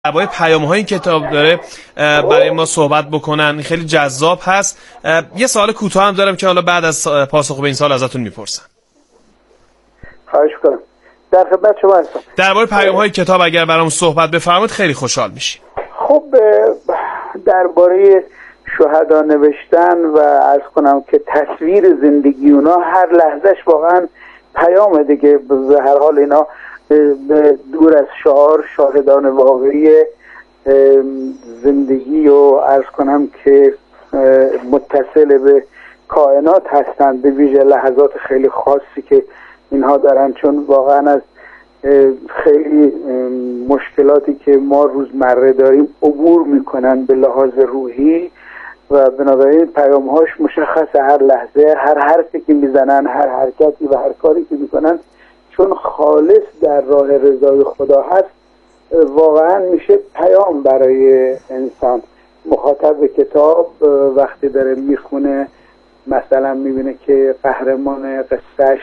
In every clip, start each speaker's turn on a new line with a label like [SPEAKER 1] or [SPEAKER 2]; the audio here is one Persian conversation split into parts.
[SPEAKER 1] درباره پیام‌های این کتاب داره برای ما صحبت بکنن. خیلی جذاب هست. یه سوال کوتاه هم دارم که حالا بعد از پاسخ به این سوال ازتون میپرسم.
[SPEAKER 2] خواهش می‌کنم. در خدمت شما هستم.
[SPEAKER 1] درباره پیام‌های کتاب اگر برام صحبت بفرمایید خیلی خوشحال میشیم.
[SPEAKER 2] خب درباره شهدا نوشتن و عرض کنم که تصویر زندگی اونا هر لحظهش واقعا پیامه دیگه. به هر حال اینا دور از شعار شاهدان واقعی زندگی و عرض کنم که متصل به کائنات هستند، به ویژه لحظات خیلی خاصی که اینها دارن، چون واقعا از خیلی مشکلاتی که ما روزمره داریم عبور میکنن به لحاظ روحی و بنابراین پیامهاش مشخصه. هر لحظه، هر حرفی که میزنن، هر حرکتی و هر کاری که میکنن، چون خالص در راه رضای خدا هست، واقعا میشه پیام برای انسان. مخاطب کتاب وقتی داره میخونه مثلا میبینه که قهرمان قصهش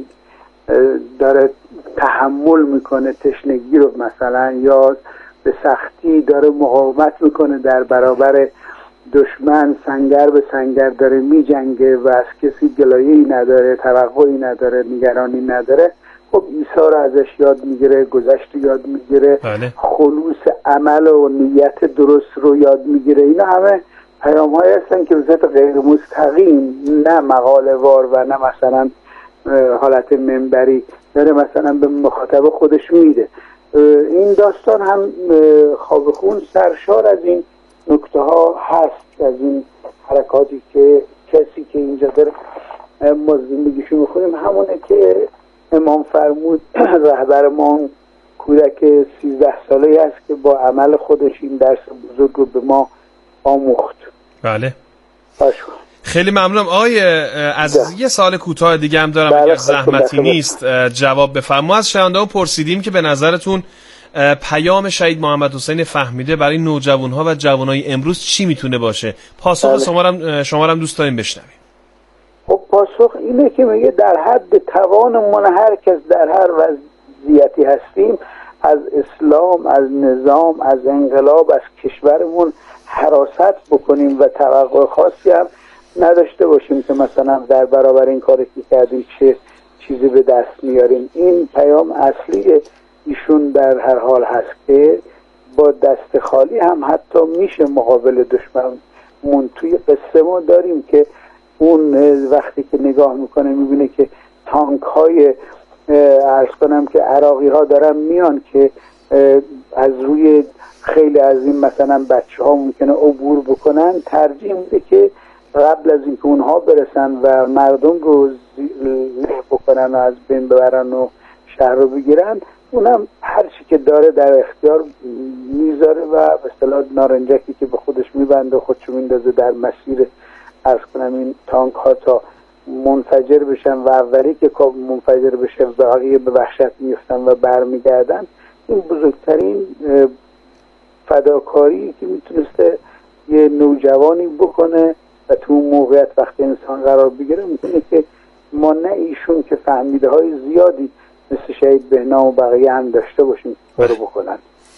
[SPEAKER 2] داره تحمل میکنه تشنگی رو مثلا، یا به سختی داره مقاومت میکنه در برابر دشمن، سنگر به سنگر داره میجنگه و از کسی گلایه‌ای نداره، توقعی نداره، نگرانی نداره. خب عیسی رو ازش یاد میگیره، گذشت یاد میگیره، خلوص عمل و نیت درست رو یاد میگیره. اینا همه پیام هایی هستن که به صورت غیر مستقیم، نه مقاله وار و نه مثلا حالت منبری، داره مثلا به مخاطب خودش میده. این داستان هم خواب خون سرشار از این نکته ها هست، از این حرکاتی که کسی که اینجا داره ما زندگیشو میخونیم همونه که امام فرمود. رهبر ما کودک 13 ساله است که با عمل خودش این درس بزرگ رو به ما آموخت.
[SPEAKER 1] بله.
[SPEAKER 2] باشه.
[SPEAKER 1] خیلی ممنونم. از یه سال کوتاه دیگه هم دارم، اگر زحمتی نیست جواب بفرمایید. ما از شنونده‌ها پرسیدیم که به نظرتون پیام شهید محمد حسین فهمیده برای نوجوان‌ها و جوانای امروز چی میتونه باشه؟ پاسخ شما هم دوست داریم بشنویم.
[SPEAKER 2] خب پاسخ اینه که میگه در حد توانمون هر کس در هر وضعیتی هستیم از اسلام، از نظام، از انقلاب، از کشورمون حراست بکنیم و توقع خاصی هم نداشته باشیم که مثلا در برابر این کاری که کردیم چه چیزی به دست میاریم. این پیام اصلی ایشون در هر حال هست که با دست خالی هم حتی میشه مقابل دشمنمون. توی قصه ما داریم که اون وقتی که نگاه میکنه میبینه که تانک های عرض کنم که عراقی ها دارن میان که از روی خیلی از این مثلا بچه ها ممکنه عبور بکنن، ترجیح میده که قبل از اینکه اونها برسن و مردم رو له بکنن و از بین ببرن و شهر رو بگیرن، اونم هر چی که داره در اختیار میذاره و به اصطلاح نارنجکی که به خودش میبنده و خودشو میندازه در مسیر عرض کنم این تانک ها تا منفجر بشن و اولی که منفجر بشه بقیه به وحشت میفتن و برمیگردن. این بزرگترین فداکاری که میتونسته یه نوجوانی بکنه و تو موقعیت وقتی انسان قرار بگیره، میتونه که مانع ایشون که فهمیده های زیادی مثل شهید بهنام و بقیه هم داشته باشیم کارو بکنن.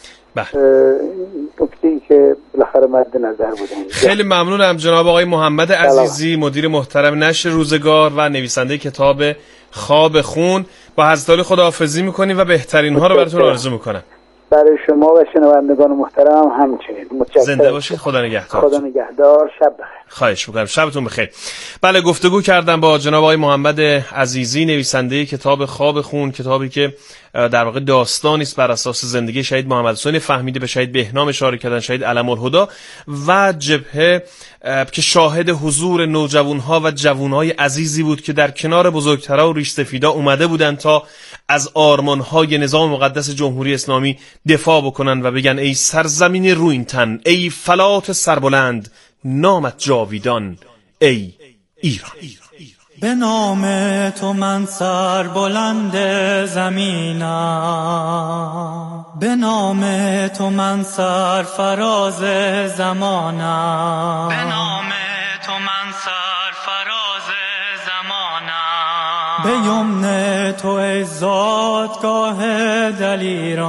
[SPEAKER 2] نکته‌ای که بالاخره مد نظر بودن.
[SPEAKER 1] خیلی ممنونم جناب آقای محمد عزیزی، مدیر محترم نشر روزگار و نویسنده کتاب خواب خون. با حضرت خداحافظی میکنیم و بهترین ها رو براتون آرزو میکنم.
[SPEAKER 2] برای شما و شنوندگان محترم همچنین. متشکرم.
[SPEAKER 1] زنده باشید. خدا نگهدار.
[SPEAKER 2] خدا نگهدار. شب بخیر.
[SPEAKER 1] خواهش میکنم. شبتون بخیر. بله، گفتگو کردم با جناب آقای محمد عزیزی، نویسنده کتاب خواب خون، کتابی که در واقع داستانی است بر اساس زندگی شهید محمد حسین فهمیده، به شهید بهنام اشاره کردن، شهید علم الهدی و جبهه که شاهد حضور نوجوانها و جوانهای عزیزی بود که در کنار بزرگترها و ریش سفیدا اومده بودند تا از آرمانهای نظام مقدس جمهوری اسلامی دفاع بکنن و بگن ای سرزمین رویینتن، ای فلات سربلند، نامت جاویدان ای ایران.
[SPEAKER 3] به نام تو من سر بلند زمینم، به نام تو من سر فراز زمانم، به نام تو من سر فراز زمانم، به یمن تو ای زادگاه دلیران،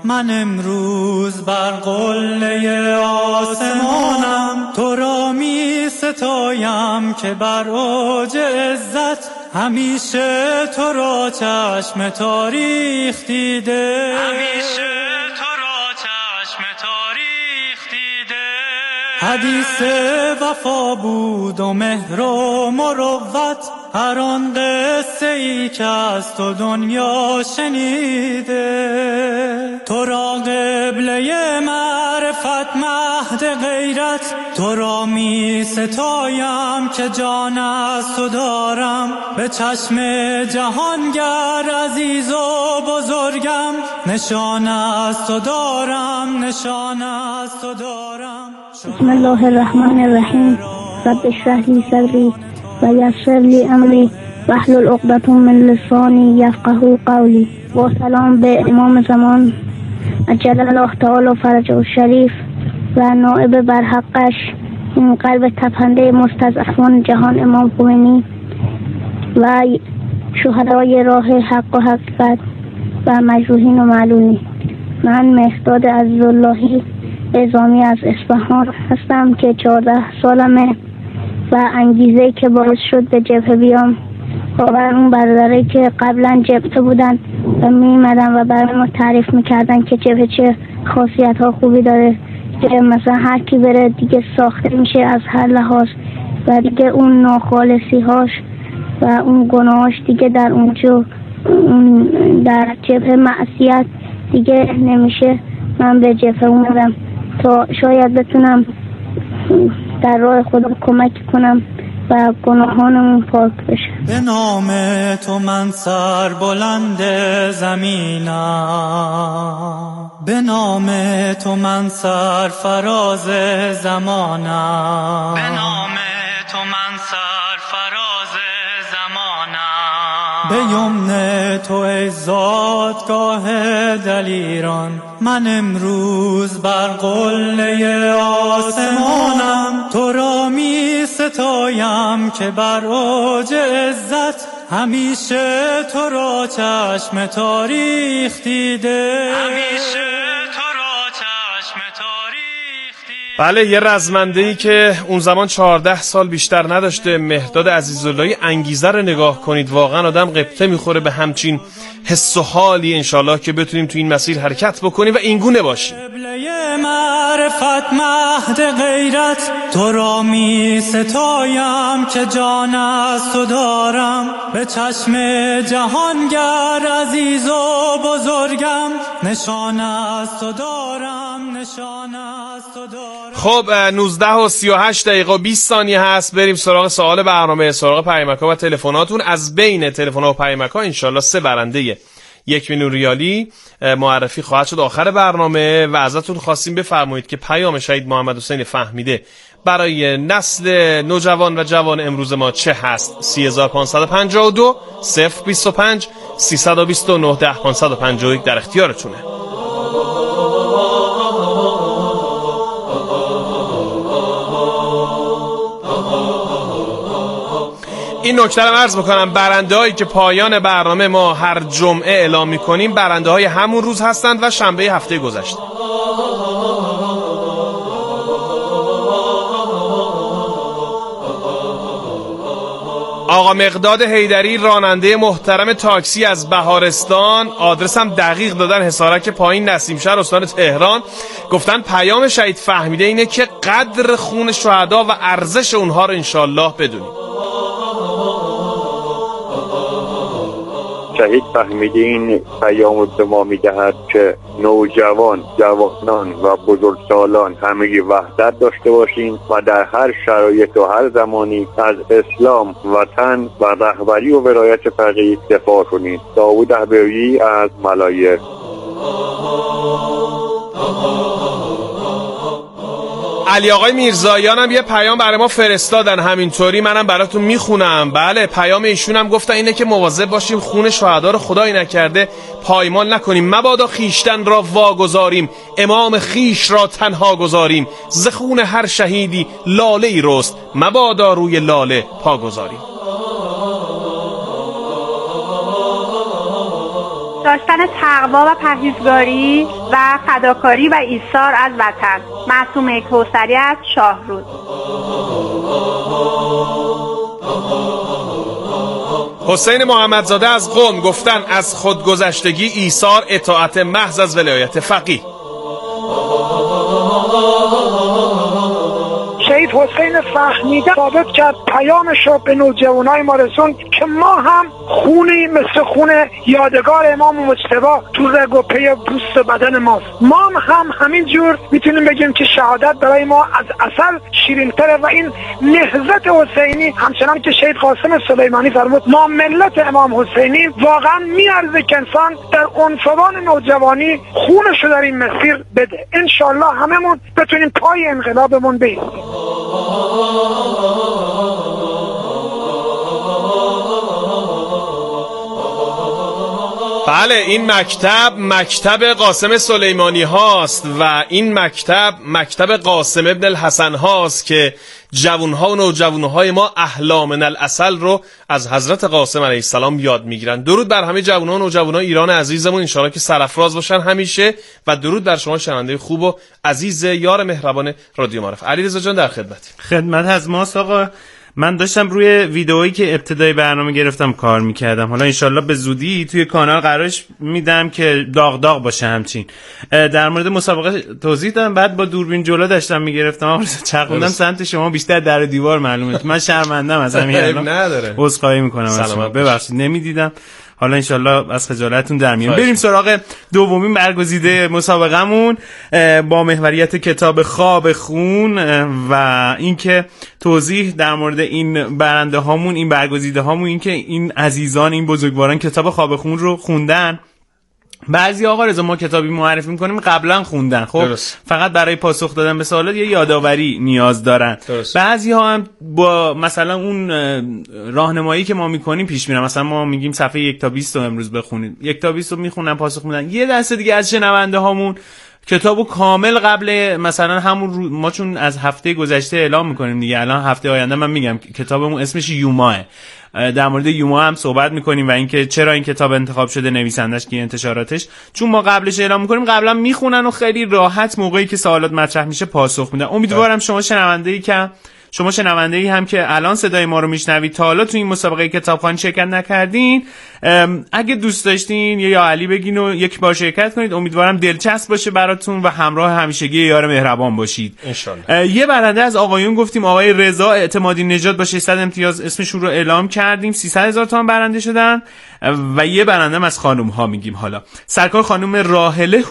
[SPEAKER 3] من امروز بر قله آسمانم، تو را می ستایم که بر اوج عزت همیشه تو را چشم تاریخ دیده، همیشه تو را چشم تاریخ دیده. حدیث وفا بود و مهر و مروت، هر آن قصه ای که از تو دنیا شنیده. تو را قبله معرفت مهد غیرت، تو را می ستایم که جان از تو دارم. به چشم جهانگر عزیز و بزرگم، نشان از تو دارم، نشان از تو دارم.
[SPEAKER 4] بسم الله الرحمن الرحیم. رب اشرح لی صدری و یسر لی امری واحلل عقدة من لسانی یفقهوا قولی. با سلام به امام زمان عجل الله تعالی فرجه الشریف و نائب برحقش، این قلب تپنده مستضعفان جهان امام خمینی و شهدای راه حق و حقیقت و مجروحین و معلولین. من مهرداد عزیزاللهی اعزامی از اصفهان هستم که 14 سالمه و انگیزه که باعث شد به جبهه بیام بر اون برادرایی که قبلا جبهه بودن و میمدن و برای ما تعریف میکردن که جبهه چه خاصیت ها خوبی داره، که مثلا هر کی بره دیگه ساخته میشه از هر لحاظ و دیگه اون ناخالصی هاش و اون گناهاش دیگه در اونجا در جبهه معصیت دیگه نمیشه. من به جبهه اومدم تا شاید بتونم در راه خودم کمک کنم و گناهانمون پاک بشه.
[SPEAKER 3] به نام تو من سر بلند زمینم، به نام تو من سر فراز زمانم، به نام تو من سر فراز زمانم. به یمن تو ای زادگاه دلیران، من امروز بر قله آسمانم. تو را می ستایم که بر اوج عزت همیشه تو را چشم تاریخ دیده، همیشه تو را چشم تاریخ دیده.
[SPEAKER 1] بله، یه رزمنده‌ای که اون زمان 14 سال بیشتر نداشته، مهرداد عزیزاللهی. انگیزه رو نگاه کنید، واقعا آدم قبطه میخوره به همچین حس و حالی. انشالله که بتونیم تو این مسیر حرکت بکنیم و اینگونه باشیم.
[SPEAKER 3] قبله معرفت مهد غیرت، تو را می ستایم که جان از تو دارم. به چشم جهانگر عزیز و بزرگم، نشان از تو دارم، نشان از تو دارم.
[SPEAKER 1] خب 19 و 38 دقیقه و 20 ثانیه هست. بریم سراغ سوال برنامه، سراغ پیامک‌ها و تلفناتون. از بین تلفن‌ها و پیامک‌ها انشالله 3 برنده 1 میلیون ریالی معرفی خواهد شد آخر برنامه و ازتون خواستیم بفرمایید که پیام شهید محمد حسین فهمیده برای نسل نوجوان و جوان امروز ما چه هست؟ 3552 025 329 10551 در اختیارتونه. این نکته رو عرض بکنم، برنده هایی که پایان برنامه ما هر جمعه اعلام میکنیم برنده های همون روز هستند و شنبه هفته گذشته. آقا مقداد حیدری، راننده محترم تاکسی از بهارستان، آدرسم دقیق دادن، حصارک پایین، نسیمشهر، استان تهران. گفتن پیام شهید فهمیده اینه که قدر خون شهدا و ارزش اونها رو انشالله بدونیم.
[SPEAKER 5] شهید فهمیده این پیام به ما میدهد که نوجوان، جوانان و بزرگسالان همگی وحدت داشته باشیم و در هر شرایط و هر زمانی از اسلام، وطن و رهبری و ولایت فقیه دفاع کنیم. داوود احبایی از ملایر.
[SPEAKER 1] علی آقای میرزاییان هم یه پیام برای ما فرستادن، همینطوری منم براتون میخونم. بله، پیام ایشون هم گفتن اینه که مواظب باشیم خون شهدا رو خدایی نکرده پایمال نکنیم، مبادا خیشتن را واگذاریم، امام خیش را تنها گذاریم، ز خون هر شهیدی لاله ای رست، مبادا روی لاله پا گذاریم.
[SPEAKER 6] داشتن تقوا و پرهیزگاری و فداکاری و ایثار از وطن. معصومه کوثری از شاهرود.
[SPEAKER 1] حسین محمدزاده از قم گفتن از خودگذشتگی، ایثار، اطاعت محض از ولایت فقیه.
[SPEAKER 7] شهید حسین فهمیده ثابت کرد، پیامش رو به نوجوانای ما رسوند که ما هم خونی مثل خون یادگار امام مجتبی تو رگ و پی پوست بدن ماست. ما هم همین جور میتونیم بگیم که شهادت برای ما از عسل شیرین‌تره و این نهضت حسینی همچنان که شهید قاسم سلیمانی فرمود ما ملت امام حسینی واقعا میارزه که انسان در عنفوان نوجوانی خونش رو در این مسیر بده. انشالله هممون بتونیم پای انقلابمون بایستیم.
[SPEAKER 1] بله، این مکتب قاسم سلیمانی هاست و این مکتب قاسم ابن الحسن هاست که جوانها و نوجوانهای ما احلا من العسل رو از حضرت قاسم علیه السلام یاد میگیرن. درود بر همه جوانها و نوجوانهای ایران عزیزمون، انشاءالله که سرافراز باشن همیشه، و درود بر شما شنونده خوب و عزیز یار مهربان رادیو معارف. علیرضا جان در
[SPEAKER 8] خدمت از ماست آقا. من داشتم روی ویدئویی که ابتدای برنامه گرفتم کار میکردم. حالا انشالله به زودی توی کانال قرارش میدم که داغ باشه. همچین در مورد مسابقه توضیح دادم، بعد با دوربین جلو داشتم میگرفتم آقا چرخوندم سمت شما، بیشتر در دیوار معلومه. من شرمندم از همین الان، عذرخواهی میکنم از شما، ببخشید نمیدیدم. حالا انشالله از خجالتون در میام. بریم سراغ دومین برگزیده مسابقمون با محوریت کتاب خواب خون و اینکه توضیح در مورد این برنده هامون، این برگزیده هامون، اینکه این عزیزان، این بزرگواران کتاب خواب خون رو خوندن. بعضی آقا رضا ما کتابی معرفی میکنیم قبلا خوندن، خب درست. فقط برای پاسخ دادن به سوالات یه یادآوری نیاز دارن. بعضی ها هم با مثلا اون راهنمایی که ما میکنیم پیش میرن، مثلا ما میگیم صفحه 1 تا 20 رو امروز بخونید، 1 تا 20 رو میخونن پاسخ میدن. یه دسته دیگه از شنونده هامون کتابو کامل قبل مثلا همون ما چون از هفته گذشته اعلام میکنیم دیگه، الان هفته آینده من میگم کتابمون اسمش یوماه، در مورد یوما هم صحبت میکنیم و اینکه چرا این کتاب انتخاب شده، نویسندش کی، انتشاراتش. چون ما قبلش اعلام میکنیم قبلا میخونن و خیلی راحت موقعی که سوالات مطرح میشه پاسخ میدن. امیدوارم شما شنونده‌ای هم که الان صدای ما رو میشنوید تا حالا تو این مسابقه کتابخوانی شرکت نکردین، اگه دوست داشتین یا علی بگین و یک بار شرکت کنید. امیدوارم دلچسب باشه براتون و همراه همیشگی یار مهربان باشید انشالله. یه برنده از آقایون گفتیم، آقای رضا اعتمادی نژاد با 600 امتیاز اسمشون رو اعلام کردیم، 300,000 تومان برنده شدن. و یه برنده از خانم ها میگیم. حالا سرکار خانم راحله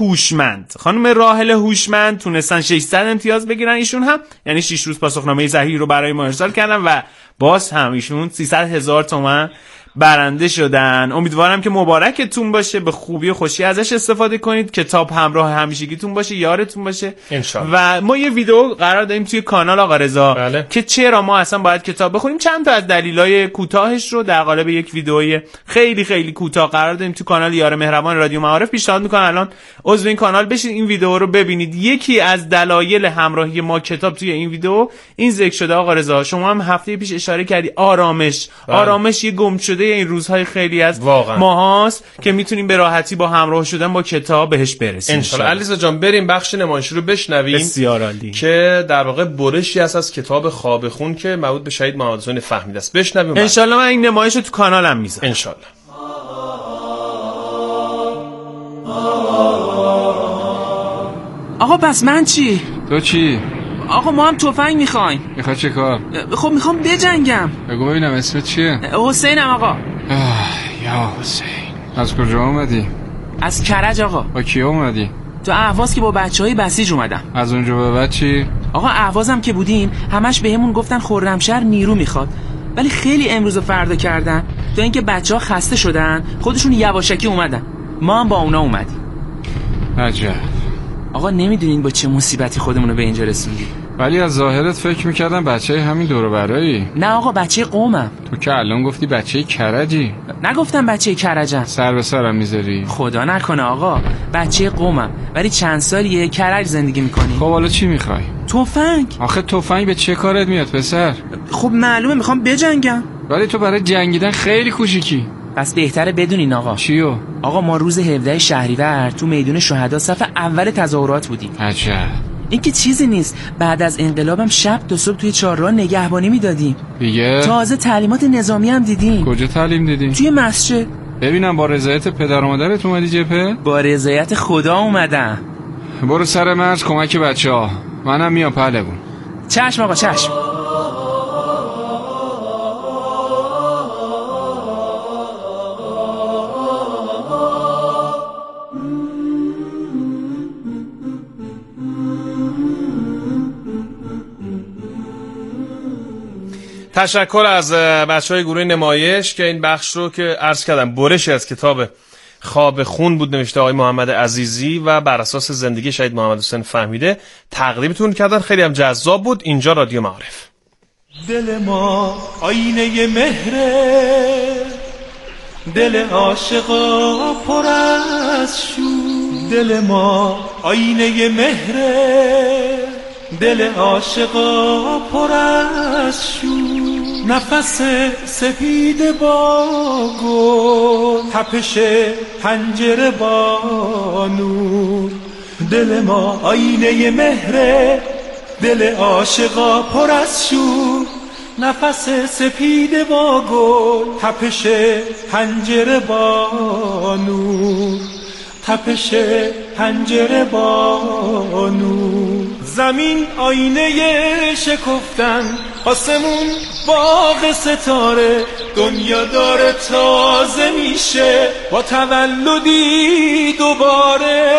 [SPEAKER 8] هوشمند تونستن 600 امتیاز بگیرن ایشون هم، یعنی 6 روز پاسخنامه صحیح رو برای ما ارسال کردن و باز هم ایشون 300,000 تومان برنده شدن. امیدوارم که مبارکتون باشه، به خوبی و خوشی ازش استفاده کنید، کتاب همراه همیشگیتون باشه، یارتون باشه انشالله. و ما یه ویدیو قرار داریم توی کانال آقا رضا که چرا ما اصلا باید کتاب بخونیم، چند تا از دلایل کوتاهش رو در قالب یک ویدئوی خیلی خیلی کوتاه قرار داریم توی کانال یار مهربان رادیو معارف. پیشنهاد میکنم الان عضو این کانال بشید، این ویدیو رو ببینید. یکی از دلایل همراهی ما کتاب توی این ویدیو این ذکر شده آقا رضا، شما هم هفته پیش اشاره کردی، آرامش یه گم شده این روزهای خیلی از ماهاست که میتونیم به راحتی با همراه شدن با کتاب بهش برسیم انشالله. علیزا جان بریم بخش نمایشی رو بشنویم. بسیار عالی. که در واقع برشی هست از کتاب خواب خون که مربوط به شهید محمد حسین فهمیده است. بشنویم انشالله. من این نمایش رو تو کانالم میذارم انشالله.
[SPEAKER 9] آقا پس من چی؟
[SPEAKER 10] تو چی؟
[SPEAKER 9] آقا ما هم تفنگ میخوایم.
[SPEAKER 10] میخوای چه کار؟
[SPEAKER 9] خب میخوام بجنگم.
[SPEAKER 10] بگو ببینم اسمت چیه؟
[SPEAKER 9] حسینم آقا.
[SPEAKER 10] یا حسین. از کجا اومدی؟
[SPEAKER 9] از کرج آقا.
[SPEAKER 10] با کی اومدی؟
[SPEAKER 9] تو اهواز که با بچهای بسیج اومدم.
[SPEAKER 10] از اونجا به بعد چی؟
[SPEAKER 9] آقا اهوازم که بودیم همش بهمون گفتن خرمشهر نیرو میخواد، ولی خیلی امروز و فردا کردن تا اینکه بچه‌ها خسته شدن خودشون یواشکی اومدن، ما هم با اونا اومدیم.
[SPEAKER 10] عجب.
[SPEAKER 9] آقا نمیدونین با چه مصیبتی خودمون رو به اینجا رسوندیم.
[SPEAKER 10] ولی از ظاهرت فکر میکردم بچه همین دور و برایی.
[SPEAKER 9] نه آقا بچه قومم.
[SPEAKER 10] تو که الان گفتی بچه کرجی.
[SPEAKER 9] نگفتم بچه کرجم.
[SPEAKER 10] سر به سرم میذاری.
[SPEAKER 9] خدا نکنه آقا، بچه قومم ولی چند سالیه کرج زندگی میکنی.
[SPEAKER 10] خب حالا چی میخوای؟
[SPEAKER 9] تفنگ.
[SPEAKER 10] آخه تفنگ به چه کارت میاد پسر؟
[SPEAKER 9] خب معلومه میخوام بجنگم.
[SPEAKER 10] ولی تو برای جنگیدن خیلی کوچیکی.
[SPEAKER 9] پس بهتره بدونین آقا.
[SPEAKER 10] چیو؟
[SPEAKER 9] آقا ما روز 17 شهریور تو میدون شهدا صف اول تظاهرات بودیم.
[SPEAKER 10] عجب.
[SPEAKER 9] این که چیزی نیست، بعد از انقلابم شب تا صبح توی چهارراه نگهبانی میدادیم.
[SPEAKER 10] دیگه
[SPEAKER 9] تازه تعلیمات نظامی هم دیدیم.
[SPEAKER 10] کجا تعلیم دیدیم؟
[SPEAKER 9] توی مسجد.
[SPEAKER 10] ببینم با رضایت پدر و مادرت اومدی جبهه؟
[SPEAKER 9] با رضایت خدا اومدم.
[SPEAKER 10] برو سر مرز کمک بچه‌ها، منم میام پهلوون.
[SPEAKER 9] چشم آقا چشم.
[SPEAKER 1] تشکر از بچهای گروه نمایش که این بخش رو که عرض کردم برشی از کتاب خواب خون بود نوشته آقای محمد عزیزی و بر اساس زندگی شهید محمد حسین فهمیده تقدیمتون کردن. خیلی هم جذاب بود. اینجا رادیو معارف.
[SPEAKER 3] دل ما آینه مهره، دل عاشقا پر از شور. دل ما آینه مهره، دل عاشقا پر از شور. نفس سپید با گل، تپش پنجره با نور. دل ما آینه مهره، دل عاشقا پر از شور. نفس سپید با گل، تپش پنجره با نور. تپش پنجره با نور. زمین آینه شکفتن، آسمون باغ ستاره. دنیا داره تازه میشه با تولدی دوباره.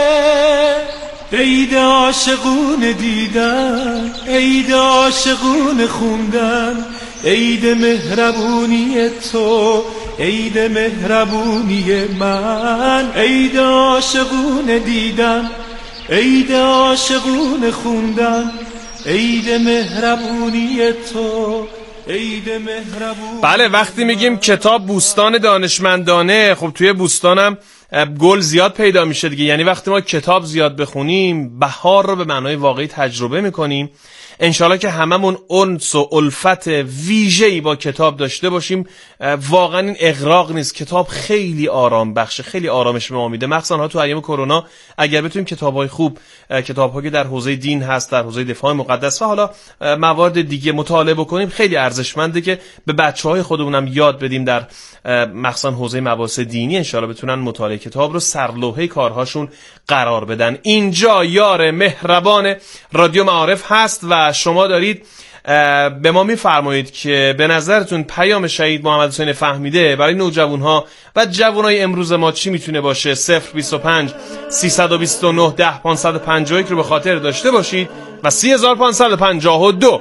[SPEAKER 3] عید عاشقون دیدن، عید عاشقون خوندن. عید مهربونی تو، عید مهربونی من. عید عاشقون دیدن، عید عاشقون خوندن. عید مهربونی تو، عید مهربونی.
[SPEAKER 1] بله، وقتی میگیم کتاب بوستان دانشمندانه، خب توی بوستانم گل زیاد پیدا میشه دیگه. یعنی وقتی ما کتاب زیاد بخونیم بهار رو به معنای واقعی تجربه میکنیم. انشالله که هممون انس و الفت ویژه‌ای با کتاب داشته باشیم. واقعا این اغراق نیست. کتاب خیلی آرام بخشه، خیلی آرامش به ما میده. مخصوصا تو ایام کرونا اگر بتونیم کتاب‌های خوب، کتاب‌هایی که در حوزه دین هست، در حوزه دفاع مقدس و حالا موارد دیگه مطالعه بکنیم، خیلی ارزشمنده که به بچه‌های خودمونم یاد بدیم در مخصوصا حوزه مباحث دینی انشالله بتونن مطالعه کتاب رو سرلوحه کارهاشون قرار بدن. اینجا یار مهربان رادیو معارف هست و شما دارید به ما میفرمایید که به نظرتون پیام شهید محمد حسین فهمیده برای نوجوانها و جوانای امروز ما چی میتونه باشه؟ 025 329 10 551 رو به خاطر داشته باشید و 3552.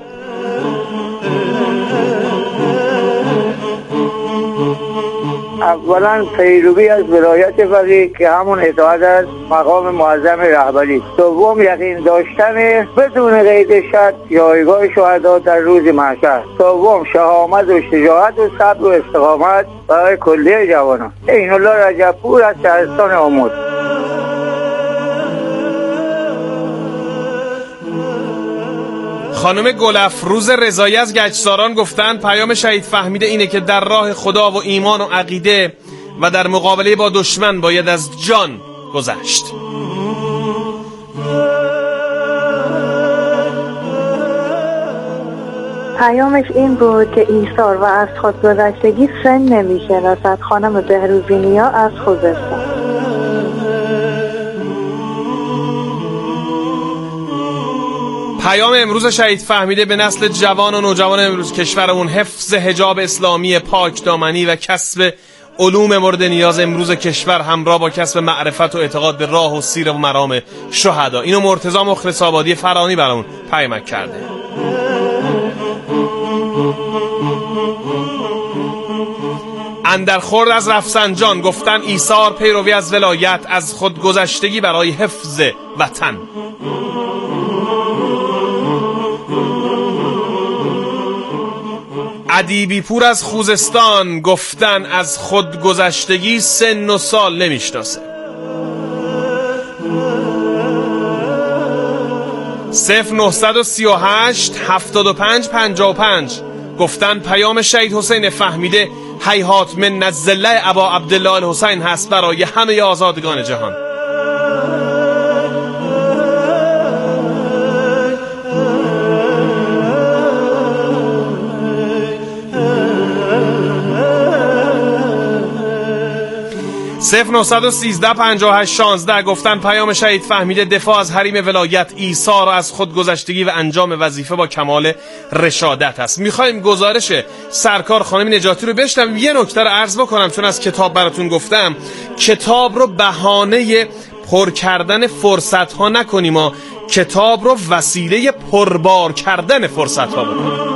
[SPEAKER 2] اولا پیروی از ولایت فقیه که همون اطاعت از مقام معظم رهبری. دوم یقین داشتن بدون قید شرط جایگاه شهدا در روز محشر. سوم شهامت و شجاعت و صبر و استقامت برای کلیه جوانان. عین الله رجبپور از شهرستان آمود.
[SPEAKER 1] خانم گلافروز رضایی از گچساران گفتن پیام شهید فهمیده اینه که در راه خدا و ایمان و عقیده و در مقابله با دشمن باید از جان گذشت.
[SPEAKER 11] پیامش این بود که ایثار و از خودگذشتگی سن نمی‌شناسد. خانم بهروزینیا از خوزستان.
[SPEAKER 1] پیام امروز شهید فهمیده به نسل جوان و نوجوان امروز کشورمون حفظ حجاب اسلامی پاک دامنی و کسب علوم مورد نیاز امروز کشور همراه با کسب معرفت و اعتقاد به راه و سیر و مرام شهدا. اینو مرتضی مخلص آبادی فرانی برامون پیامک کرده. اندرخورد از رفسنجان گفتن ایثار پیروی از ولایت، از خودگذشتگی برای حفظ وطن. ادیبی پور از خوزستان گفتن از خودگذشتگی سن و سال نمیشناسه. 0938 75 55 گفتن پیام شهید حسین فهمیده هیهات من الذله ابا عبدالله الحسین هست برای همه آزادگان جهان. صفر 913 58 16 گفتن پیام شهید فهمیده دفاع از حریم ولایت ایثار از خودگذشتگی و انجام وظیفه با کمال رشادت است. میخوایم گزارش سرکار خانم نجاتی رو بشنویم. یه نکته رو عرض بکنم چون از کتاب براتون گفتم، کتاب رو بهانه پر کردن فرصت ها نکنیم، ما کتاب رو وسیله پربار کردن فرصت ها بکنیم.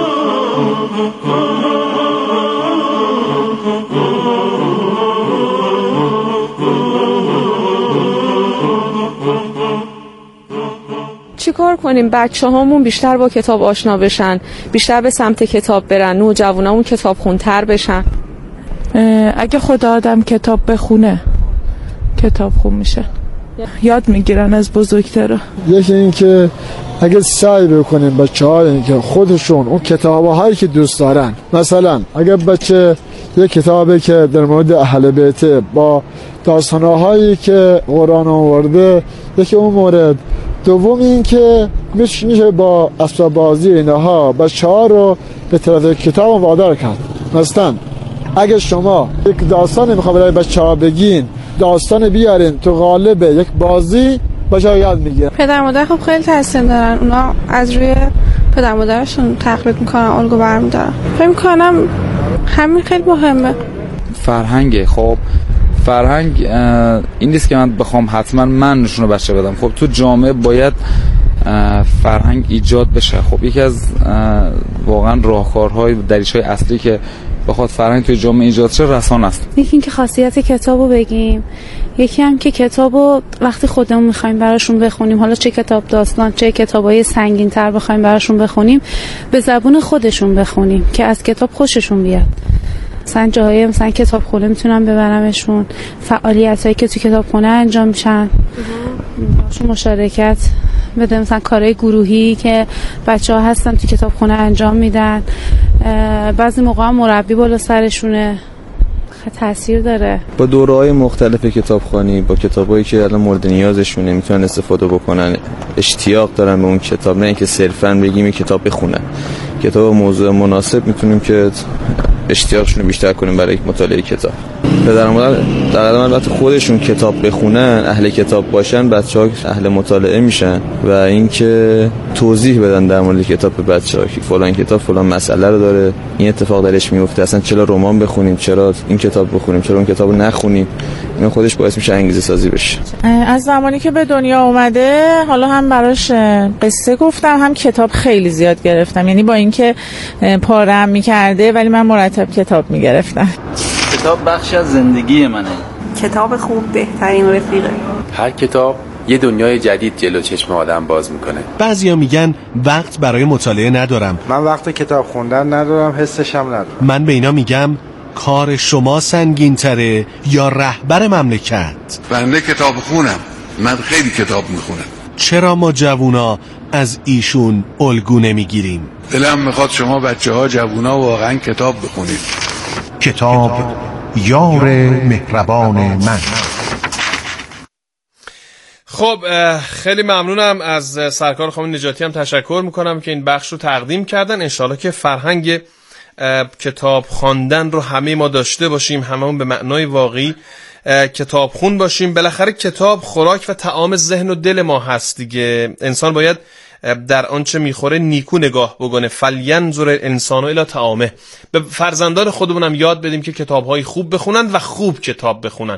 [SPEAKER 12] چی کار کنیم بچه هامون بیشتر با کتاب آشنا بشن، بیشتر به سمت کتاب برن، نوجوانامون کتاب خونتر بشن؟
[SPEAKER 13] اگه خدا آدم کتاب بخونه کتاب خون میشه، یاد میگیرن از بزرگترها.
[SPEAKER 14] یکی این که اگه سعی بکنیم بچه‌ها این که خودشون اون کتاب‌هایی که دوست دارن، مثلا اگه بچه یه کتابی که در مورد اهل بیت با داستان‌هایی که قرآن آورده، یکی اون مورد. دوم این که میشه با اسباب بازی اینها بچه‌ها رو به طرف کتاب وادار کرد. مثلا اگه شما یک داستانی میخواد برای بچه‌ها بگین، داستان بیارین تو قالب یک بازی، بچه‌ها یاد میگیرن.
[SPEAKER 15] پدر مادر خب خیلی تاثیر دارن، اونا از روی پدر مادرشون تقلید میکنن، الگو برمی‌دارن. فکر می‌کنم همین خیلی مهمه.
[SPEAKER 16] فرهنگ، خب فرهنگ این نیست که من بخوام حتما من نشون بچه بدم. خب تو جامعه باید فرهنگ ایجاد بشه. خب یکی از واقعا راهکارهای دریچه‌های اصلی که بخواد فرهنگ توی جامعه ایجاد شه رسانه است.
[SPEAKER 17] یکی این که خاصیت کتابو بگیم، یکی هم که کتابو وقتی خودمون می‌خوایم براشون بخونیم، حالا چه کتاب داستان چه کتابای سنگین‌تر بخوایم براشون بخونیم، به زبون خودشون بخونیم که از کتاب خوششون بیاد. مثلا جاهای مثلا کتابخونه میتونم ببرمشون، فعالیتایی که تو کتابخونه انجام میشن باشون مشارکت بده، مثلا کارهای گروهی که بچه‌ها هستن تو کتابخونه انجام میدن. بعضی موقع هم مربی بالا سرشونه، تاثیر داره. با دوره‌های مختلف کتابخوانی، با کتابایی که الان مورد نیازشونه میتونن استفاده بکنن، اشتیاق دارن به اون کتاب، نه اینکه صرفاً بگیم این کتاب بخونن. کتاب موضوع مناسب میتونیم که اشتیاقشون رو بیشتر کنیم برای مطالعه کتاب. پدر و مادر در البته خودشون کتاب بخونن، اهل کتاب باشن، بچه‌ها اهل مطالعه میشن و اینکه توضیح بدن در مورد کتاب به بچه‌ها که فلان کتاب فلان مسئله رو داره، این اتفاق درش میفته، اصلا چرا رمان بخونیم، چرا این کتاب بخونیم، چرا اون کتابو نخونیم. این خودش باعث میشه انگیزه سازی بشه.
[SPEAKER 13] از زمانی که به دنیا اومده حالا هم براش قصه گفتم، هم کتاب خیلی زیاد گرفتم. یعنی با اینکه پاره‌ام می‌کرده ولی من مرتب کتاب می‌گرفتم.
[SPEAKER 18] کتاب بخشی از زندگی منه. کتاب خوب بهترین رفیقه. هر کتاب یه دنیای جدید جلو چشم آدم باز میکنه. بعضیا میگن وقت برای مطالعه ندارم. من وقت کتاب خوندن ندارم، حسش هم ندارم. من به اینا میگم کار شما سنگین تره یا رهبر مملکت؟ بنده کتاب خونم، من خیلی کتاب میخونم. چرا ما جوونا از ایشون الگو نمیگیریم؟ دلم میخواد شما بچه‌ها جوونا واقعا کتاب بخونید. کتاب یار مهربان من.
[SPEAKER 1] خب خیلی ممنونم از سرکار خانم نجاتی، هم تشکر میکنم که این بخش رو تقدیم کردن. انشالله که فرهنگ کتاب خواندن رو همه ما داشته باشیم، هممون به معنای واقعی کتاب خون باشیم. بالاخره کتاب خوراک و طعام ذهن و دل ما هست دیگه. انسان باید در آنچه میخوره نیکو نگاه بکنه. فلینظر الانسان الی طعامه. به فرزندان خودمون هم یاد بدیم که کتاب‌های خوب بخونن و خوب کتاب بخونن.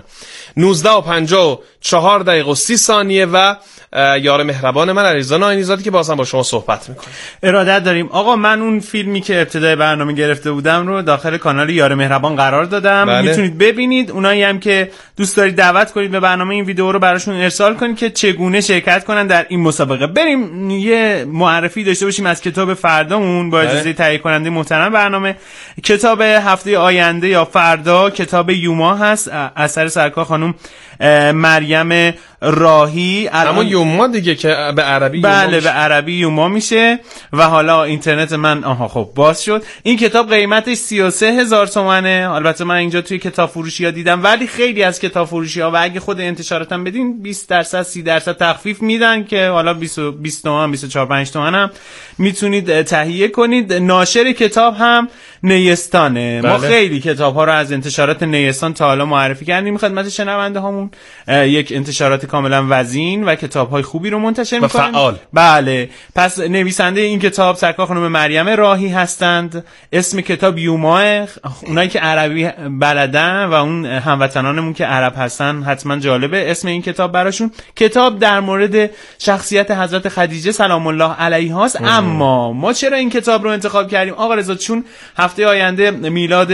[SPEAKER 1] 19:54:30 و یار مهربان من علیرضا ناینی‌زاده که بازم با شما صحبت میکنه.
[SPEAKER 8] ارادت داریم. آقا من اون فیلمی که ابتدای برنامه گرفته بودم رو داخل کانال یار مهربان قرار دادم. بله. میتونید ببینید. اونایی هم که دوست دارید دعوت کنید به برنامه این ویدیو رو براشون ارسال کنید که چگونه شرکت کنن در این مسابقه. بریم یه معرفی داشته باشیم از کتاب فردامون با اجازه تهیه کننده محترم برنامه. کتاب هفته آینده یا فردا کتاب یوما هست، اثر سرکار خانم مریم راهی.
[SPEAKER 1] همون یوما دیگه که به عربی
[SPEAKER 8] بله به عربی یوما میشه و حالا اینترنت من خب باز شد. این کتاب قیمتش 33,000 تومانه. البته من اینجا توی کتاب فروشی ها دیدم، ولی خیلی از کتاب فروشی ها و اگه خود انتشاراتم بدین 20% 30% تخفیف میدن که حالا 20 تومن 24 تومن هم میتونید تهیه کنید. ناشر کتاب هم نیستانه. ما خیلی کتاب ها رو از انتشارات نیستان تا حالا معرفی کردیم خدمت شنونده هامون. یک انتشارات کاملا وزین و کتاب های خوبی رو منتشر میکنیم.
[SPEAKER 1] فعال.
[SPEAKER 8] بله. پس نویسنده این کتاب سرکار خانم مریم راهی هستند. اسم کتاب یوما. اونایی که عربی بلدن و اون هموطنانمون که عرب هستن حتما جالبه اسم این کتاب براشون. کتاب در مورد شخصیت حضرت خدیجه سلام الله علیها است. اما ما چرا این کتاب رو انتخاب کردیم آقا رضا؟ چون هفته آینده میلاد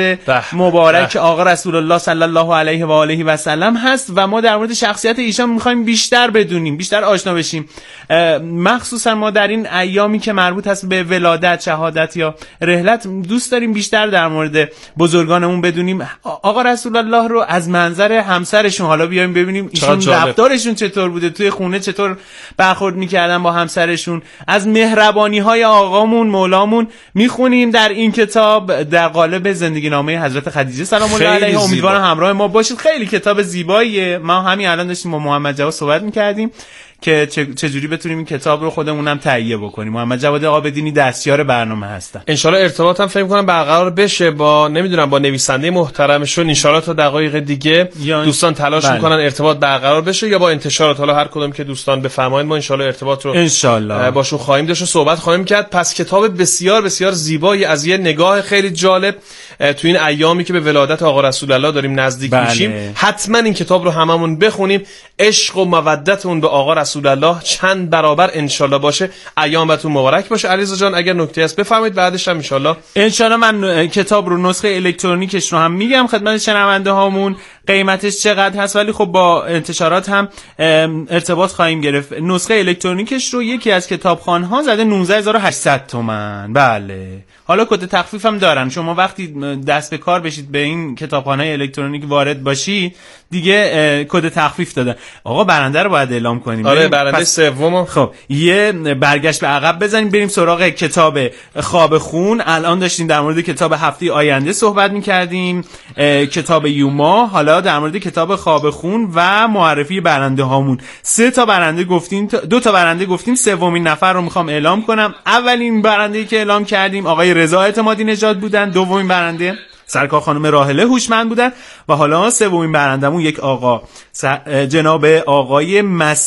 [SPEAKER 8] مبارک آقا رسول الله صلی الله علیه و آله و سلم هست و ما در مورد شخصیت ایشان میخوایم بیشتر بدونیم، بیشتر آشنا بشیم. مخصوصا ما در این ایامی که مربوط هست به ولادت، شهادت یا رحلت دوست داریم بیشتر در مورد بزرگانمون بدونیم. آقا رسول الله رو از منظر همسرشون حالا بیایم ببینیم ایشون رفتارشون چطور بوده، توی خونه چطور برخورد میکردن با همسرشون. از مهربانی های آقامون مولامون میخونیم در این کتاب در قالب زندگی نامه حضرت خدیجه سلام الله علیها. امیدوارم همراه ما باشید. خیلی کتاب زیباییه. ما همین الان داشتیم با محمد جواد صحبت میکردیم که چجوری بتونیم این کتاب رو خودمونم تهیه بکنیم. محمد جواد آبدینی دستیار برنامه هستن.
[SPEAKER 1] ان شاء الله ارتباطم فکر کنم برقرار بشه با نمیدونم با نویسنده محترمشون. ان شاء الله تا دقایق دیگه دوستان تلاش میکنن ارتباط برقرار بشه یا با انتشارات، حالا هر کدوم که دوستان بفرمایید ما ان شاء الله ارتباط رو
[SPEAKER 8] ان شاء الله
[SPEAKER 1] باشون خواهیم داشت و صحبت خواهیم کرد. پس کتاب بسیار بسیار زیبایی از یه نگاه خیلی جالب تو این ایامی که به ولادت آقا رسول الله داریم نزدیک میشیم. حتما این کتاب رو هممون بخونیم. عشق و مودتمون به آقا رسول الله چند برابر انشالله باشه. ایامتون مبارک باشه. علیرضا جان اگر نکته است بفرمایید، بعدش هم انشالله من کتاب رو نسخه الکترونیکش رو هم میگم خدمت شنونده هامون قیمتش چقدر هست، ولی خب با انتشارات هم ارتباط خواهیم گرفت. نسخه الکترونیکش رو یکی از کتابخوان ها زده 19800 تومان. بله حالا کد تخفیف هم دارن. شما وقتی دست به کار بشید به این کتابخانه‌های الکترونیک وارد باشی دیگه کد تخفیف دادن. آقا برنده رو باید اعلام کنیم. آره برنده سوم.
[SPEAKER 8] خب یه برگشت به عقب بزنیم بریم سراغ کتاب خواب خون. الان داشتیم در مورد کتاب هفته آینده صحبت می‌کردیم، کتاب یوما. حالا در مورد کتاب خواب خون و معرفی برنده هامون. 3 تا برنده گفتیم، 2 تا برنده گفتیم، سومین نفر رو میخوام اعلام کنم. اولین برنده‌ای که اعلام کردیم آقای رضا اعتمادی نژاد بودن. دومین برنده سرکار خانم راحله هوشمند بودن و حالا سومین برندمون یک آقا جناب آقای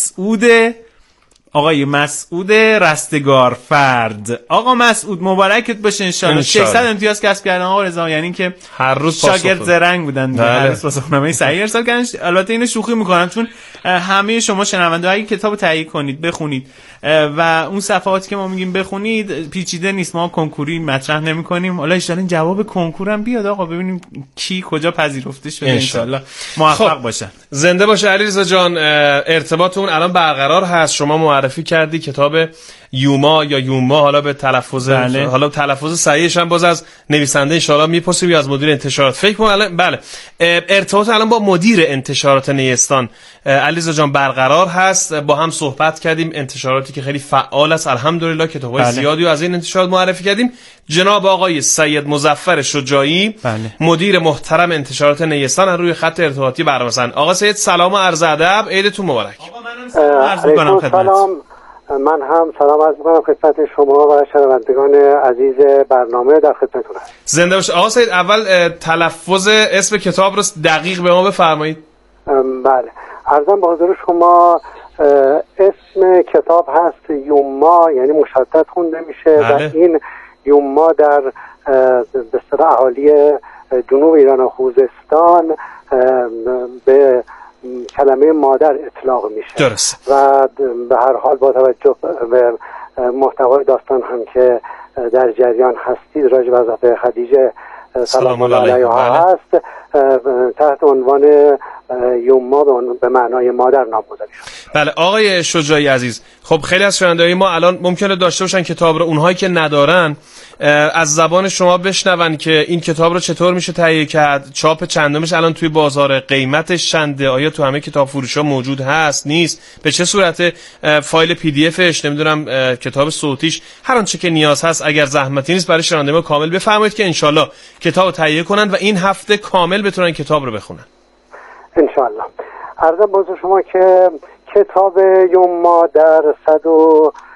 [SPEAKER 8] مسعود رستگار فرد. آقا مسعود مبارکت باشه ان شاء الله. 600 امتیاز کسب کردن آقا رضا، یعنی که
[SPEAKER 1] هر روز
[SPEAKER 8] شاگرد زرنگ بودن. هر روز پاسخنامه صحیح ارسال کردن. البته اینو شوخی میکنم چون همه شما شنونده اگه کتابو تهیه کنید بخونید و اون صفحاتی که ما میگیم بخونید پیچیده نیست، ما کنکوری مطرح نمیکنیم. حالا ان شاء الله جواب کنکورم بیاد آقا ببینیم کی کجا پذیرفته شده. ان شاء الله موفق باشن.
[SPEAKER 1] زنده باشه علیرضا جان. ارتباطمون الان برقرار هست. شما معرفی کردی کتاب یوما یا یوما، حالا به تلفظ حالا تلفظ صحیحش هم باز از نویسنده ان شاء الله میپرسیم یا از مدیر انتشارات. فکر کنم الان بله ارتباط الان با مدیر انتشارات نیستان علیرضا جان برقرار هست. با هم صحبت کردیم. انتشاراتی که خیلی فعال است الحمدلله، کتابای زیادی از این انتشارات معرفی کردیم. جناب آقای سید مظفر شجاعی مدیر محترم انتشارات نیستان روی خط ارتباطی برنامه هستند. آقا سید سلام و عرض ادب، عیدتون مبارک.
[SPEAKER 19] علیکم سلام. من هم سلام عرض می‌کنم خدمت شما و شنوندگان عزیز برنامه در خدمتتون هستم.
[SPEAKER 1] زنده باشید. آقا سید اول تلفظ اسم کتاب رو دقیق به ما بفرمایید.
[SPEAKER 19] بله عرضم به حضور شما اسم کتاب هست یوما، یعنی مشدد خونده میشه و این یوما در به اصطلاح اهالی جنوب ایران و خوزستان به کلمه مادر اطلاق میشه.
[SPEAKER 1] درست.
[SPEAKER 19] و به هر حال با توجه به محتوای داستان هم که در جریان هستید راجع به حضرت خدیجه سلام الله علیها هست، تحت عنوان یوما به معنای مادر نامگذاری شد.
[SPEAKER 1] بله آقای شجاعی عزیز، خب خیلی از شنونده‌های ما الان ممکنه داشته باشن کتاب رو، اونهایی که ندارن از زبان شما بشنون که این کتاب رو چطور میشه تهیه کرد، چاپ چندمش الان توی بازار، قیمتش چنده، آیا تو همه کتاب فروش‌ها موجود هست نیست، به چه صورت، فایل پی دی افش، نمیدونم کتاب صوتیش، هر آنچه که نیاز هست اگر زحمتی نیست برای شنونده ما کامل بفرمایید که انشالله کتاب تهیه کنن و این هفته کامل بتونن کتاب رو بخونن.
[SPEAKER 19] انشالله. عرض بزرگ شما که کتاب یوما در